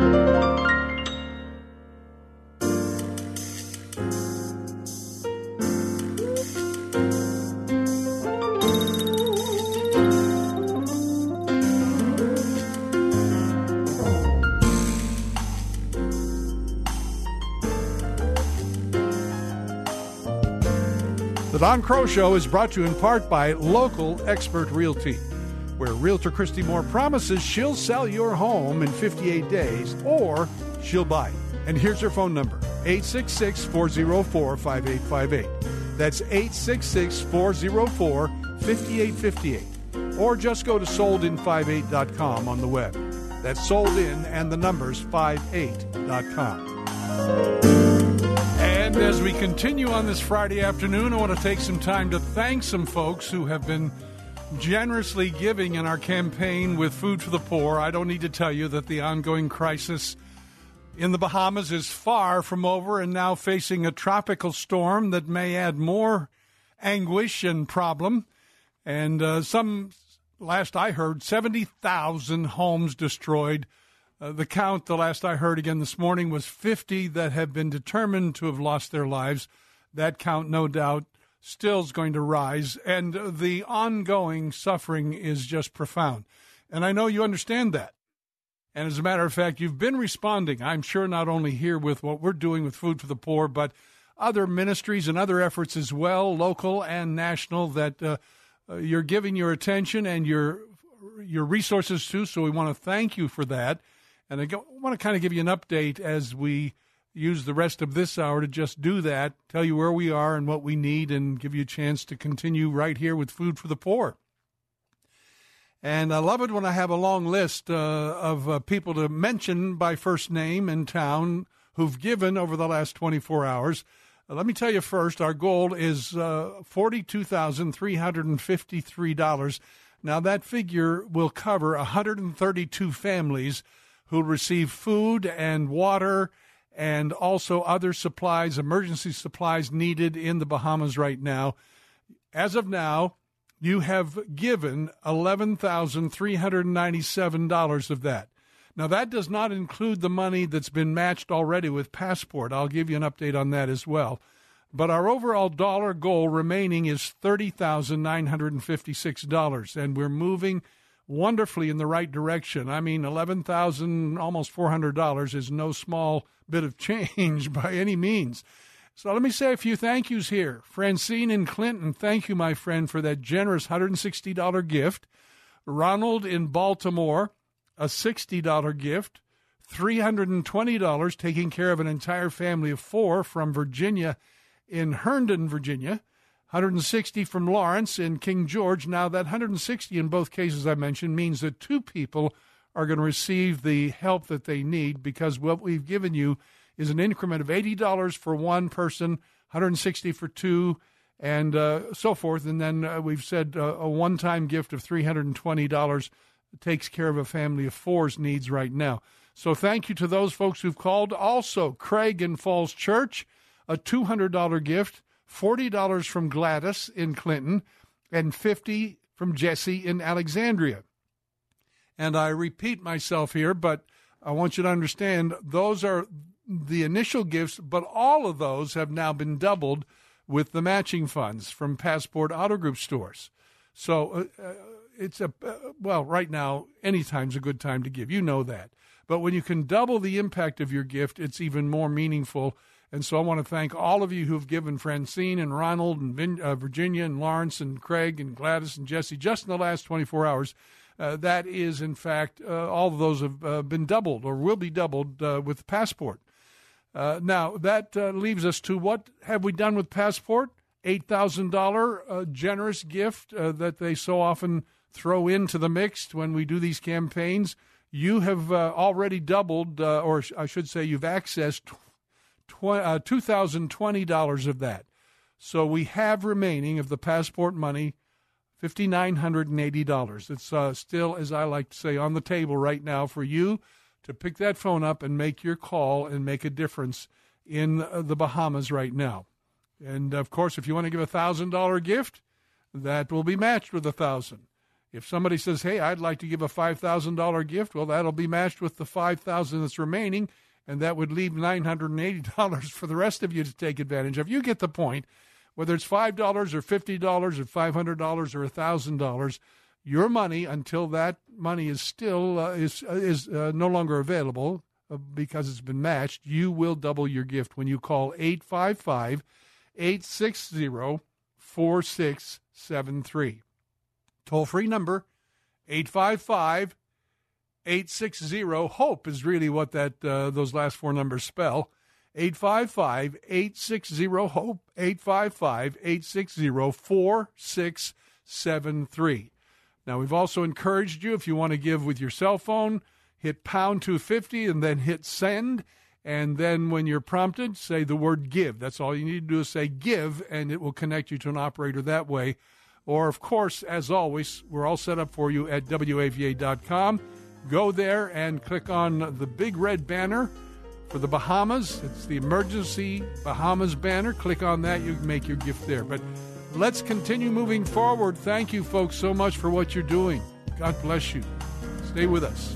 The Don Crow Show is brought to you in part by Local Expert Realty, where Realtor Christy Moore promises she'll sell your home in fifty-eight days or she'll buy it. And here's her phone number, eight six six, four oh four, five eight five eight. That's eight six six, four oh four, five eight five eight. Or just go to sold in fifty-eight dot com on the web. That's soldin and the numbers fifty-eight dot com. And as we continue on this Friday afternoon, I want to take some time to thank some folks who have been generously giving in our campaign with Food for the Poor. I don't need to tell you that the ongoing crisis in the Bahamas is far from over and now facing a tropical storm that may add more anguish and problem. And uh, some, last I heard, seventy thousand homes destroyed. Uh, the count, the last I heard again this morning, was fifty that have been determined to have lost their lives. That count, no doubt, still is going to rise. And the ongoing suffering is just profound. And I know you understand that. And as a matter of fact, you've been responding, I'm sure, not only here with what we're doing with Food for the Poor, but other ministries and other efforts as well, local and national, that uh, uh, you're giving your attention and your your resources to. So we want to thank you for that. And I go, want to kind of give you an update as we use the rest of this hour to just do that, tell you where we are and what we need, and give you a chance to continue right here with Food for the Poor. And I love it when I have a long list uh, of uh, people to mention by first name and town who've given over the last twenty-four hours. Uh, let me tell you first, our goal is uh, forty-two thousand three hundred fifty-three dollars. Now, that figure will cover one hundred thirty-two families who'll receive food and water and also other supplies, emergency supplies needed in the Bahamas right now. As of now, you have given eleven thousand three hundred ninety-seven dollars of that. Now, that does not include the money that's been matched already with Passport. I'll give you an update on that as well. But our overall dollar goal remaining is thirty thousand nine hundred fifty-six dollars, and we're moving wonderfully in the right direction. I mean, eleven thousand dollars, almost four hundred dollars is no small bit of change by any means. So let me say a few thank yous here. Francine in Clinton, thank you, my friend, for that generous one hundred sixty dollars gift. Ronald in Baltimore, a sixty dollars gift. three hundred twenty dollars taking care of an entire family of four from Virginia in Herndon, Virginia. one hundred sixty from Lawrence in King George. Now, that one hundred sixty in both cases I mentioned means that two people are going to receive the help that they need, because what we've given you is an increment of eighty dollars for one person, one hundred sixty for two, and uh, so forth. And then uh, we've said uh, a one-time gift of three hundred twenty dollars takes care of a family of four's needs right now. So thank you to those folks who've called. Also, Craig in Falls Church, a two hundred dollars gift, forty dollars from Gladys in Clinton, and fifty dollars from Jesse in Alexandria. And I repeat myself here, but I want you to understand those are the initial gifts, but all of those have now been doubled with the matching funds from Passport Auto Group stores. So uh, it's a, uh, well, right now, anytime's a good time to give. You know that. But when you can double the impact of your gift, it's even more meaningful. And so I want to thank all of you who've given, Francine and Ronald and Vin, uh, Virginia and Lawrence and Craig and Gladys and Jesse, just in the last twenty-four hours. Uh, that is, in fact, uh, all of those have uh, been doubled or will be doubled uh, with Passport. Uh, now, that uh, leaves us to what have we done with Passport? eight thousand dollars uh, generous gift uh, that they so often throw into the mix when we do these campaigns. You have uh, already doubled, uh, or I should say you've accessed two thousand twenty dollars of that. So we have remaining of the passport money, five thousand nine hundred eighty dollars. It's uh, still, as I like to say, on the table right now for you to pick that phone up and make your call and make a difference in uh, the Bahamas right now. And, of course, if you want to give a one thousand dollars gift, that will be matched with one thousand dollars. If somebody says, hey, I'd like to give a five thousand dollars gift, well, that'll be matched with the five thousand dollars that's remaining, and that would leave nine hundred eighty dollars for the rest of you to take advantage of. You get the point. Whether it's five dollars or fifty dollars or five hundred dollars or one thousand dollars, your money, until that money is still uh, is uh, is uh, no longer available uh, because it's been matched, you will double your gift when you call eight five five, eight six zero, four six seven three. Toll-free number, eight five five, eight six zero, HOPE is really what that uh, those last four numbers spell. eight five five, eight six zero, HOPE, eight five five, eight six zero, four six seven three. Now, we've also encouraged you, if you want to give with your cell phone, hit pound two fifty and then hit send. And then when you're prompted, say the word give. That's all you need to do is say give, and it will connect you to an operator that way. Or, of course, as always, we're all set up for you at W A V A dot com. Go there and click on the big red banner for the Bahamas. It's the Emergency Bahamas banner. Click on that. You can make your gift there. But let's continue moving forward. Thank you, folks, so much for what you're doing. God bless you. Stay with us.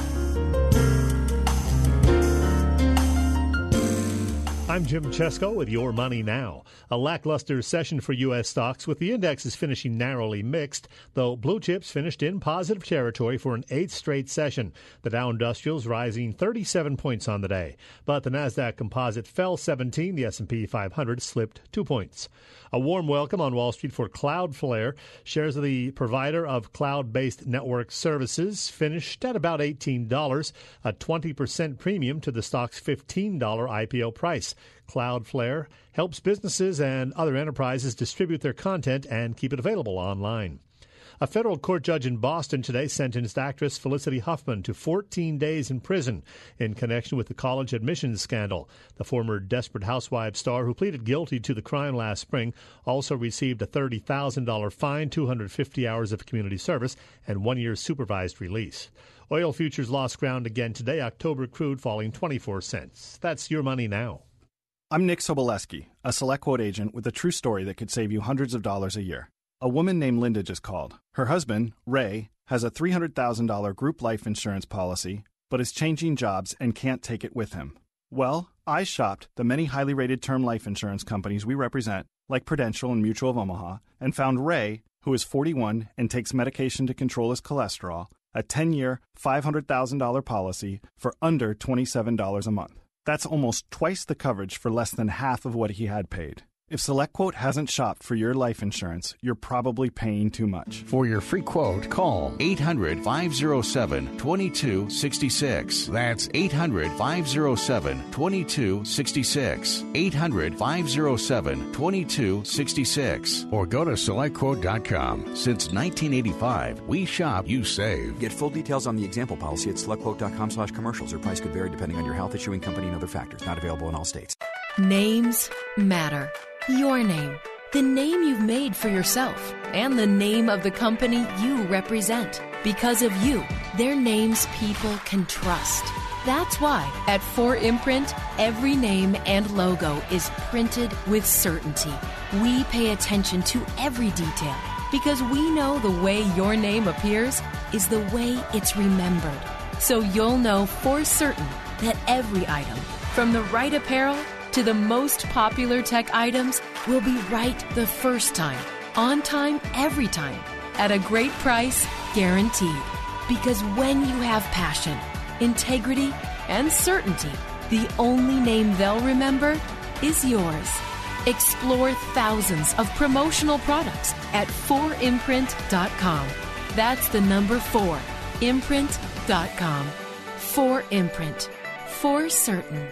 I'm Jim Chesko with Your Money Now. A lackluster session for U S stocks, with the indexes finishing narrowly mixed, though blue chips finished in positive territory for an eighth straight session. The Dow Industrials rising thirty-seven points on the day, but the Nasdaq Composite fell seventeen. The S and P five hundred slipped two points. A warm welcome on Wall Street for Cloudflare. Shares of the provider of cloud-based network services finished at about eighteen dollars, a twenty percent premium to the stock's fifteen dollars I P O price. Cloudflare helps businesses and other enterprises distribute their content and keep it available online. A federal court judge in Boston today sentenced actress Felicity Huffman to fourteen days in prison in connection with the college admissions scandal. The former Desperate Housewives star, who pleaded guilty to the crime last spring, also received a thirty thousand dollars fine, two hundred fifty hours of community service, and one year's supervised release. Oil futures lost ground again today, October crude falling twenty-four cents. That's Your Money Now. I'm Nick Soboleski, a Select Quote agent with a true story that could save you hundreds of dollars a year. A woman named Linda just called. Her husband, Ray, has a three hundred thousand dollars group life insurance policy, but is changing jobs and can't take it with him. Well, I shopped the many highly rated term life insurance companies we represent, like Prudential and Mutual of Omaha, and found Ray, who is forty-one and takes medication to control his cholesterol, a ten-year, five hundred thousand dollars policy for under twenty-seven dollars a month. That's almost twice the coverage for less than half of what he had paid. If SelectQuote hasn't shopped for your life insurance, you're probably paying too much. For your free quote, call eight hundred, five oh seven, two two six six. That's eight hundred, five oh seven, two two six six. eight hundred, five oh seven, two two six six. Or go to select quote dot com. Since nineteen eighty-five, we shop, you save. Get full details on the example policy at select quote dot com slash commercials. Or price could vary depending on your health, issuing company, and other factors. Not available in all states. Names matter. Your name, the name you've made for yourself, and the name of the company you represent. Because of you, their names people can trust. That's why at four Imprint, every name and logo is printed with certainty. We pay attention to every detail because we know the way your name appears is the way it's remembered. So you'll know for certain that every item, from the right apparel to the most popular tech items, will be right the first time, on time, every time, at a great price, guaranteed. Because when you have passion, integrity, and certainty, the only name they'll remember is yours. Explore thousands of promotional products at four imprint dot com. That's the number four, imprint dot com. four Imprint. For certain.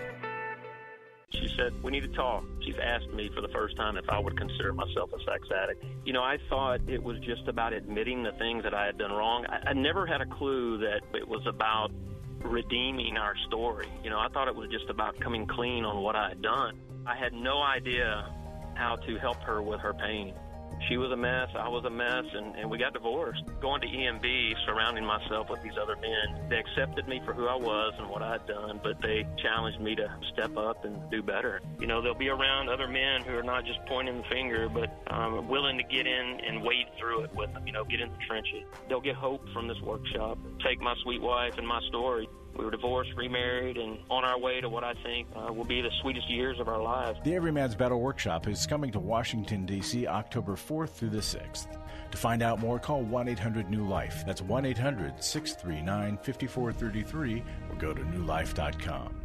She said, we need to talk. She's asked me for the first time if I would consider myself a sex addict. You know, I thought it was just about admitting the things that I had done wrong. I, I never had a clue that it was about redeeming our story. You know, I thought it was just about coming clean on what I had done. I had no idea how to help her with her pain. She was a mess, I was a mess, and, and we got divorced. Going to E M B, surrounding myself with these other men, they accepted me for who I was and what I had done, but they challenged me to step up and do better. You know, they'll be around other men who are not just pointing the finger, but um, willing to get in and wade through it with them, you know, get in the trenches. They'll get hope from this workshop. Take my sweet wife and my story. We were divorced, remarried, and on our way to what I think uh, will be the sweetest years of our lives. The Everyman's Battle Workshop is coming to Washington, D C October fourth through the sixth. To find out more, call one eight hundred new life. That's one eight hundred six three nine five four three three or go to new life dot com.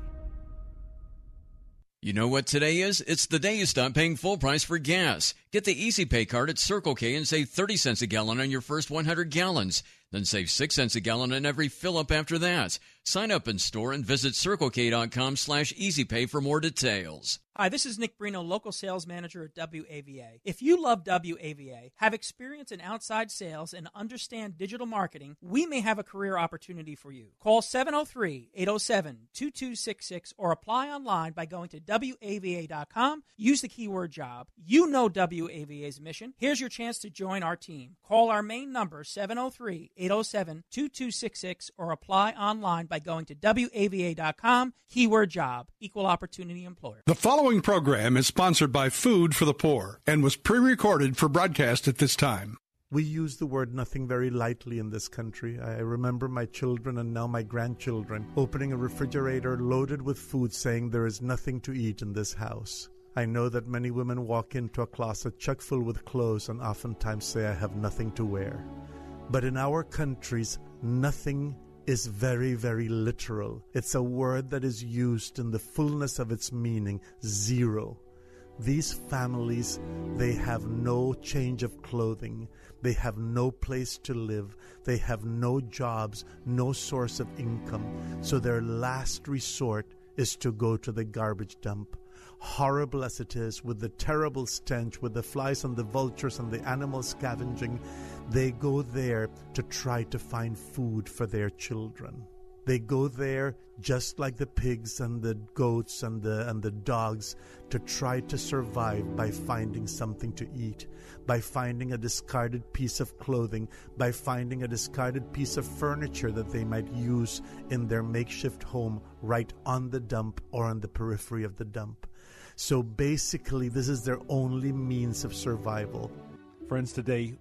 You know what today is? It's the day you stop paying full price for gas. Get the Easy Pay card at Circle K and save thirty cents a gallon on your first one hundred gallons. Then save six cents a gallon on every fill-up after that. Sign up in store and visit circlek.com slash easypay for more details. Hi, this is Nick Brino, local sales manager at W A V A. If you love W A V A, have experience in outside sales, and understand digital marketing, we may have a career opportunity for you. Call seven oh three, eight oh seven, two two six six or apply online by going to W A V A dot com. Use the keyword job. You know W A V A's mission. Here's your chance to join our team. Call our main number, seven oh three, eight oh seven, two two six six or apply online by going to W A V A dot com. Keyword job. Equal opportunity employer. The following program is sponsored by Food for the Poor and was pre-recorded for broadcast at this time. We use the word nothing very lightly in this country. I remember my children and now my grandchildren opening a refrigerator loaded with food saying there is nothing to eat in this house. I know that many women walk into a closet chock full with clothes and oftentimes say, I have nothing to wear. But in our countries, nothing is very, very literal. It's a word that is used in the fullness of its meaning, zero. These families, they have no change of clothing. They have no place to live. They have no jobs, no source of income. So their last resort is to go to the garbage dump. Horrible as it is, with the terrible stench, with the flies and the vultures and the animals scavenging, they go there to try to find food for their children. They go there just like the pigs and the goats and the and the dogs to try to survive by finding something to eat, by finding a discarded piece of clothing, by finding a discarded piece of furniture that they might use in their makeshift home right on the dump or on the periphery of the dump. So basically, this is their only means of survival. Friends, today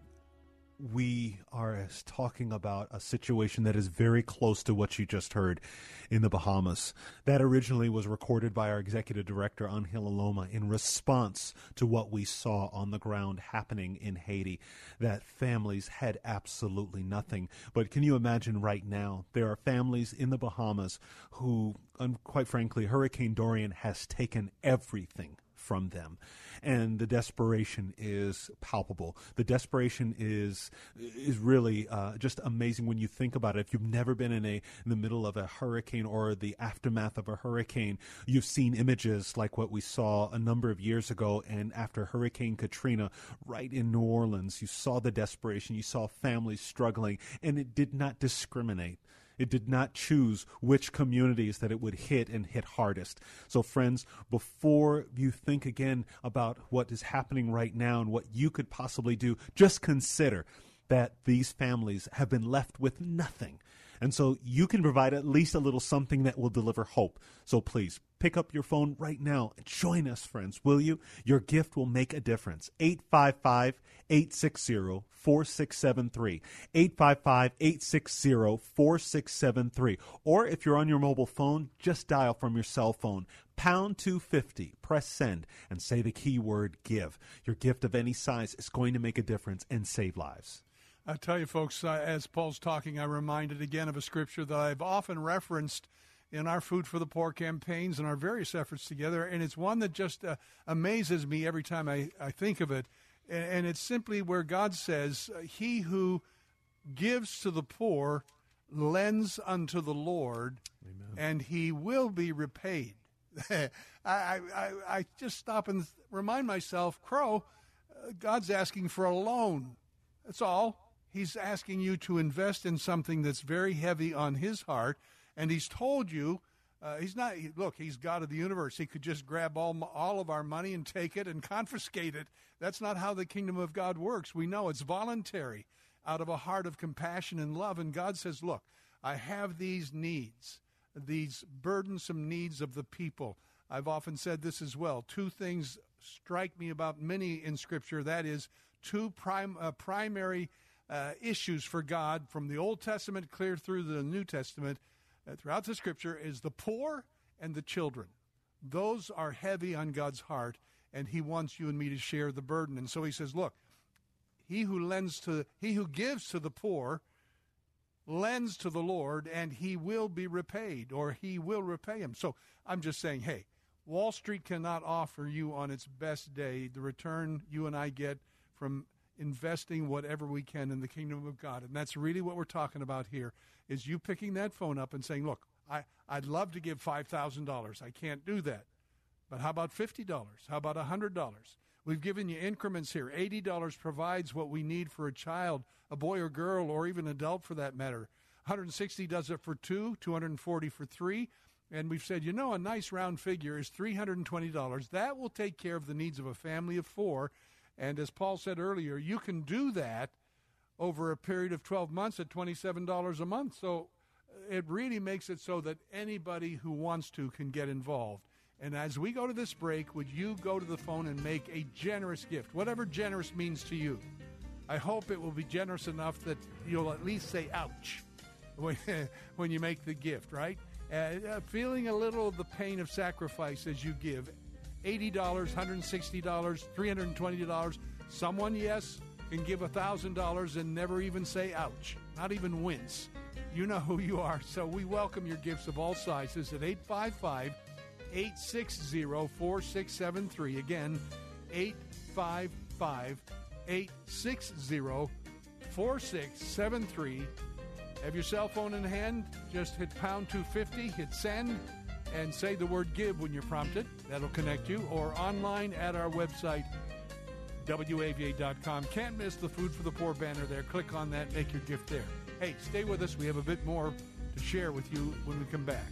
we are talking about a situation that is very close to what you just heard in the Bahamas. That originally was recorded by our executive director, Angela Loma, in response to what we saw on the ground happening in Haiti, that families had absolutely nothing. But can you imagine right now, there are families in the Bahamas who, um, quite frankly, Hurricane Dorian has taken everything from them. And the desperation is palpable. The desperation is is really uh, just amazing when you think about it. If you've never been in a in the middle of a hurricane or the aftermath of a hurricane, you've seen images like what we saw a number of years ago. And after Hurricane Katrina, right in New Orleans, you saw the desperation. You saw families struggling, and it did not discriminate. It did not choose which communities that it would hit and hit hardest. So, friends, before you think again about what is happening right now and what you could possibly do, just consider that these families have been left with nothing. And so you can provide at least a little something that will deliver hope. So please, pick up your phone right now and join us, friends, will you? Your gift will make a difference. eight five five, eight six zero, four six seven three. eight five five, eight six zero, four six seven three. Or if you're on your mobile phone, just dial from your cell phone. Pound two fifty, press send, and say the keyword give. Your gift of any size is going to make a difference and save lives. I tell you, folks, uh, as Paul's talking, I'm reminded again of a scripture that I've often referenced in our Food for the Poor campaigns and our various efforts together, and it's one that just uh, amazes me every time I, I think of it, and, and it's simply where God says, he who gives to the poor lends unto the Lord, Amen. And he will be repaid. I, I, I just stop and remind myself, Crow, uh, God's asking for a loan. That's all. He's asking you to invest in something that's very heavy on his heart, And he's told you, uh, he's not, he, look, he's God of the universe. He could just grab all, all of our money and take it and confiscate it. That's not how the kingdom of God works. We know it's voluntary out of a heart of compassion and love. And God says, look, I have these needs, these burdensome needs of the people. I've often said this as well. Two things strike me about many in Scripture. That is, two prim, uh, primary uh, issues for God from the Old Testament clear through the New Testament, uh, throughout the Scripture, is the poor and the children. Those are heavy on God's heart, and he wants you and me to share the burden. And so he says, look, he who lends to, he who gives to the poor lends to the Lord, and he will be repaid, or he will repay him. So I'm just saying, hey, Wall Street cannot offer you on its best day the return you and I get from investing whatever we can in the kingdom of God. And that's really what we're talking about here, is you picking that phone up and saying, look, I, I'd love to give five thousand dollars. I can't do that. But how about fifty dollars? How about one hundred dollars? We've given you increments here. eighty dollars provides what we need for a child, a boy or girl, or even adult for that matter. one hundred sixty does it for two, two hundred forty for three. And we've said, you know, a nice round figure is three hundred twenty dollars. That will take care of the needs of a family of four. And as Paul said earlier, you can do that over a period of twelve months at twenty-seven dollars a month. So it really makes it so that anybody who wants to can get involved. And as we go to this break, would you go to the phone and make a generous gift, whatever generous means to you? I hope it will be generous enough that you'll at least say, ouch, when, when you make the gift, right? Uh, feeling a little of the pain of sacrifice as you give. eighty dollars, one hundred sixty dollars, three hundred twenty dollars. Someone, yes, can give one thousand dollars and never even say ouch, not even wince. You know who you are. So we welcome your gifts of all sizes at eight five five, eight six zero, four six seven three. Again, eight five five, eight six zero, four six seven three. Have your cell phone in hand, just hit pound two fifty, hit send, and say the word give when you're prompted. That'll connect you. Or online at our website, W A V A dot com. Can't miss the Food for the Poor banner there. Click on that, make your gift there. Hey, stay with us. We have a bit more to share with you when we come back.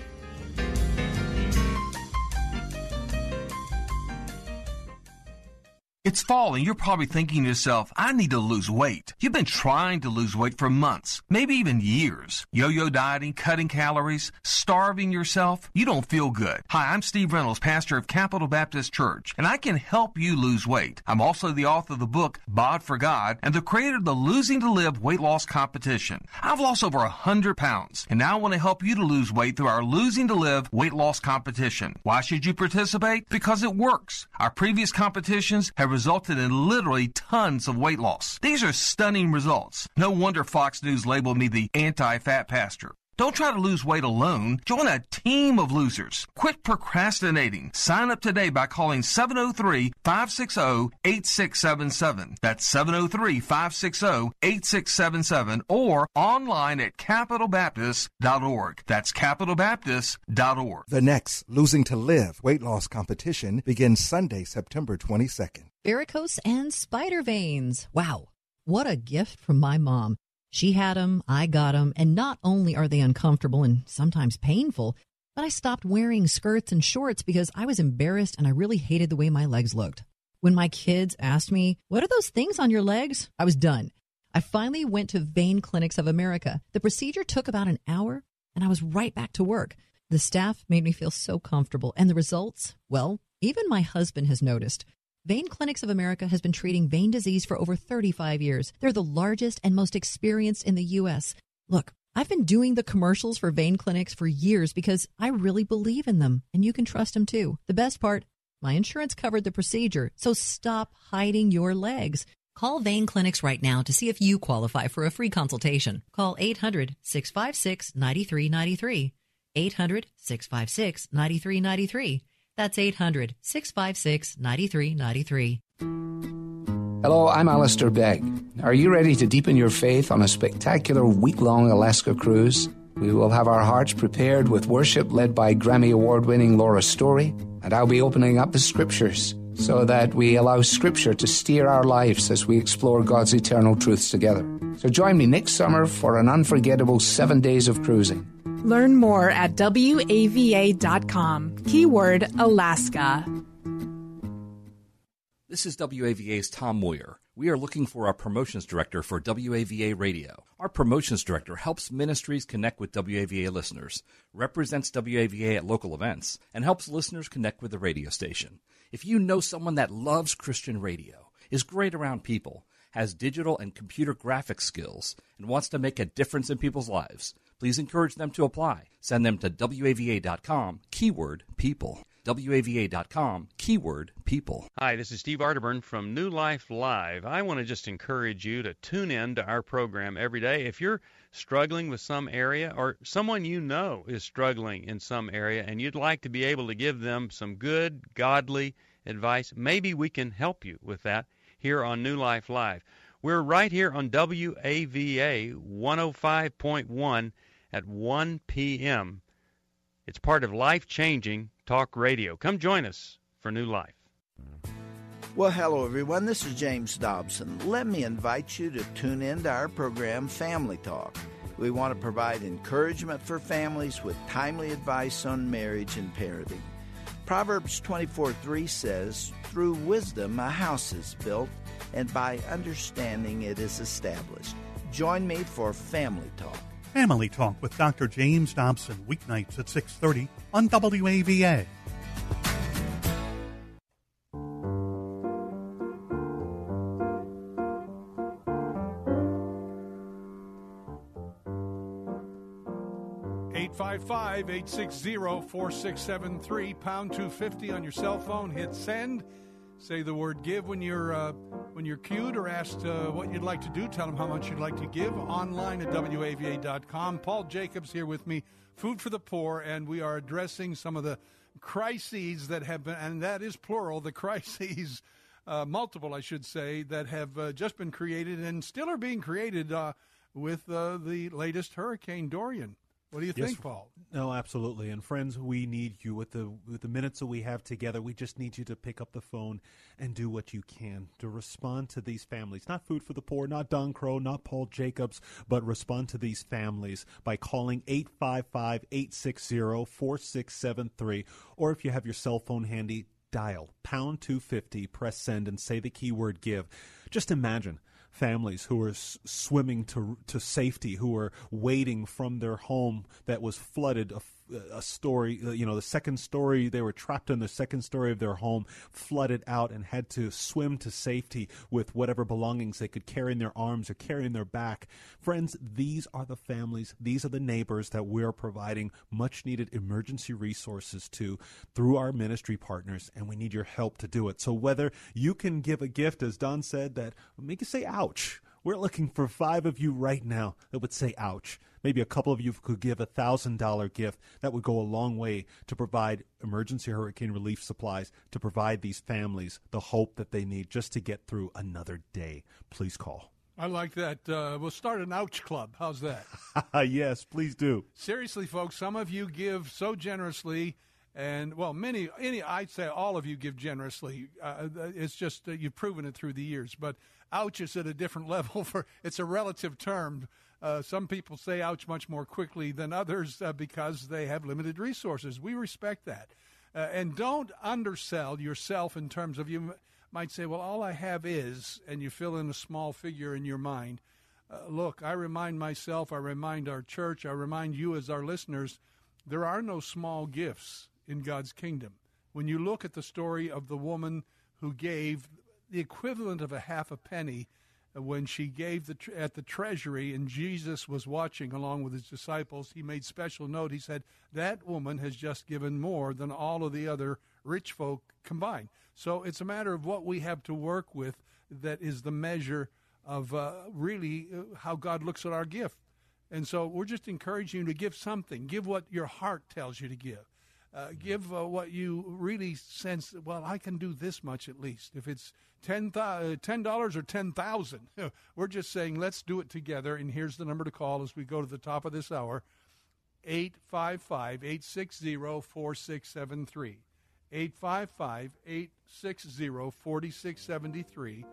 It's fall and you're probably thinking to yourself, I need to lose weight. You've been trying to lose weight for months, maybe even years. Yo-yo dieting, cutting calories, starving yourself. You don't feel good. Hi, I'm Steve Reynolds, pastor of Capital Baptist Church, and I can help you lose weight. I'm also the author of the book, Bod for God, and the creator of the Losing to Live weight loss competition. I've lost over one hundred pounds, and now I want to help you to lose weight through our Losing to Live weight loss competition. Why should you participate? Because it works. Our previous competitions have resulted in literally tons of weight loss. These are stunning results. No wonder Fox News labeled me the anti-fat pastor. Don't try to lose weight alone. Join a team of losers. Quit procrastinating. Sign up today by calling seven oh three, five six oh, eight six seven seven. That's seven oh three, five six oh, eight six seven seven or online at capital baptist dot org. That's capital baptist dot org. The next Losing to Live weight loss competition begins Sunday, September twenty-second. Varicose and spider veins. Wow, what a gift from my mom. She had them, I got them, and not only are they uncomfortable and sometimes painful, but I stopped wearing skirts and shorts because I was embarrassed and I really hated the way my legs looked. When my kids asked me, what are those things on your legs? I was done. I finally went to Vein Clinics of America. The procedure took about an hour, and I was right back to work. The staff made me feel so comfortable, and the results, well, even my husband has noticed. Vein Clinics of America has been treating vein disease for over thirty-five years. They're the largest and most experienced in the U S. Look, I've been doing the commercials for Vein Clinics for years because I really believe in them, and you can trust them too. The best part, my insurance covered the procedure, so stop hiding your legs. Call Vein Clinics right now to see if you qualify for a free consultation. Call eight hundred, six five six, nine three nine three. eight hundred, six five six, nine three nine three. That's eight hundred, six five six, nine three nine three. Hello, I'm Alistair Begg. Are you ready to deepen your faith on a spectacular week-long Alaska cruise? We will have our hearts prepared with worship led by Grammy Award-winning Laura Story, and I'll be opening up the Scriptures so that we allow Scripture to steer our lives as we explore God's eternal truths together. So join me next summer for an unforgettable seven days of cruising. Learn more at W A V A dot com. Keyword Alaska. This is W A V A's Tom Moyer. We are looking for our promotions director for W A V A Radio. Our promotions director helps ministries connect with W A V A listeners, represents W A V A at local events, and helps listeners connect with the radio station. If you know someone that loves Christian radio, is great around people, has digital and computer graphics skills, and wants to make a difference in people's lives, please encourage them to apply. Send them to W A V A dot com, keyword people. W A V A dot com, keyword people. Hi, this is Steve Arterburn from New Life Live. I want to just encourage you to tune in to our program every day. If you're struggling with some area or someone you know is struggling in some area and you'd like to be able to give them some good, godly advice, maybe we can help you with that here on New Life Live. We're right here on W A V A one oh five point one at one p.m. It's part of life-changing talk radio. Come join us for New Life. Well, hello, everyone. This is James Dobson. Let me invite you to tune in to our program, Family Talk. We want to provide encouragement for families with timely advice on marriage and parenting. Proverbs twenty-four three says, "Through wisdom a house is built, and by understanding it is established." Join me for Family Talk. Family Talk with Doctor James Dobson, weeknights at six thirty on W A V A. eight five five, eight six zero, four six seven three, pound two fifty on your cell phone. Hit send. Say the word give when you're uh, when you're cued or asked uh, what you'd like to do. Tell them how much you'd like to give online at W A V A dot com. Paul Jacobs here with me, Food for the Poor, and we are addressing some of the crises that have been, and that is plural, the crises, uh, multiple, I should say, that have uh, just been created and still are being created uh, with uh, the latest Hurricane Dorian. What do you yes, think, Paul? No, absolutely. And friends, we need you with the with the minutes that we have together. We just need you to pick up the phone and do what you can to respond to these families. Not Food for the Poor, not Don Crow, not Paul Jacobs, but respond to these families by calling eight five five, eight six zero, four six seven three. Or if you have your cell phone handy, dial pound two fifty, press send, and say the keyword give. Just imagine families who are s- swimming to to safety, who are waiting from their home that was flooded, a, a story, uh, you know, the second story, they were trapped in the second story of their home, flooded out and had to swim to safety with whatever belongings they could carry in their arms or carry in their back. Friends, these are the families, these are the neighbors that we're providing much needed emergency resources to through our ministry partners, and we need your help to do it. So whether you can give a gift, as Don said, that make you say ouch. We're looking for five of you right now that would say ouch. Maybe a couple of you could give a one thousand dollars gift. That would go a long way to provide emergency hurricane relief supplies, to provide these families the hope that they need just to get through another day. Please call. I like that. Uh, we'll start an ouch club. How's that? Yes, please do. Seriously, folks, some of you give so generously. And, well, many, any, I'd say all of you give generously. Uh, it's just uh, you've proven it through the years. But ouch is at a different level. For it's a relative term. Uh, some people say ouch much more quickly than others uh, because they have limited resources. We respect that. Uh, and don't undersell yourself in terms of, you might say, well, all I have is, and you fill in a small figure in your mind. Uh, look, I remind myself, I remind our church, I remind you as our listeners, there are no small gifts in God's kingdom. When you look at the story of the woman who gave the equivalent of a half a penny when she gave the tre- at the treasury and Jesus was watching along with his disciples, he made special note. He said, that woman has just given more than all of the other rich folk combined. So it's a matter of what we have to work with that is the measure of uh, really uh, how God looks at our gift. And so we're just encouraging you to give something. Give what your heart tells you to give. Uh, give uh, what you really sense, well, I can do this much at least. If it's ten dollars or ten thousand dollars, we're just saying let's do it together. And here's the number to call as we go to the top of this hour, eight five five, eight six zero, four six seven three. eight five five, eight six zero, four six seven three.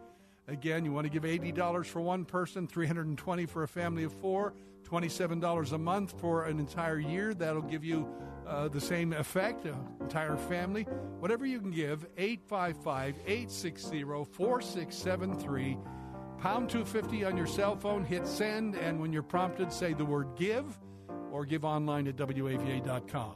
Again, you want to give eighty dollars for one person, three hundred twenty dollars for a family of four, twenty-seven dollars a month for an entire year. That'll give you uh, the same effect, an entire family. Whatever you can give, eight five five, eight six zero, four six seven three. Pound two fifty on your cell phone, hit send, and when you're prompted, say the word give, or give online at W A V A dot com.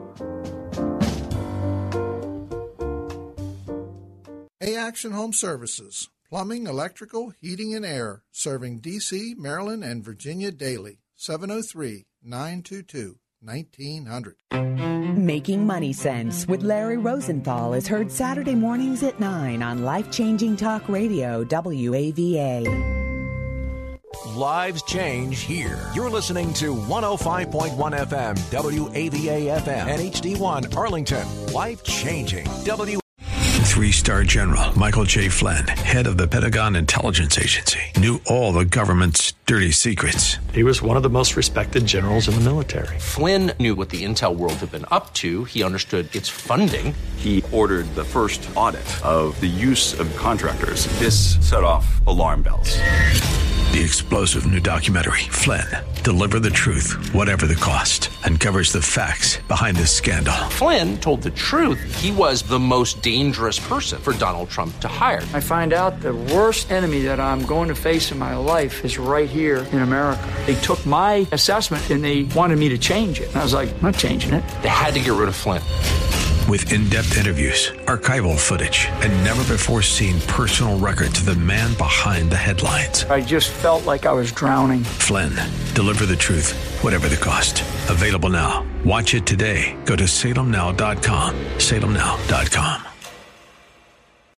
A-Action Home Services, plumbing, electrical, heating, and air, serving D C, Maryland, and Virginia daily. seven oh three, nine two two, nineteen hundred. Making Money Sense with Larry Rosenthal is heard Saturday mornings at nine on Life-Changing Talk Radio, W A V A. Lives change here. You're listening to one oh five point one F M, W A V A F M, and H D one Arlington. Life-changing. W. Three-star General Michael J. Flynn, head of the Pentagon Intelligence Agency, knew all the government's dirty secrets. He was one of the most respected generals in the military. Flynn knew what the intel world had been up to. He understood its funding. He ordered the first audit of the use of contractors. This set off alarm bells. The explosive new documentary, Flynn, Deliver the Truth, Whatever the Cost, uncovers the facts behind this scandal. Flynn told the truth. He was the most dangerous person for Donald Trump to hire. I find out the worst enemy that I'm going to face in my life is right here in America. They took my assessment and they wanted me to change it. And I was like, I'm not changing it. They had to get rid of Flynn. With in-depth interviews, archival footage, and never-before-seen personal records of the man behind the headlines. I just felt like I was drowning. Flynn, Deliver the Truth, Whatever the Cost. Available now. Watch it today. Go to Salem Now dot com. Salem Now dot com.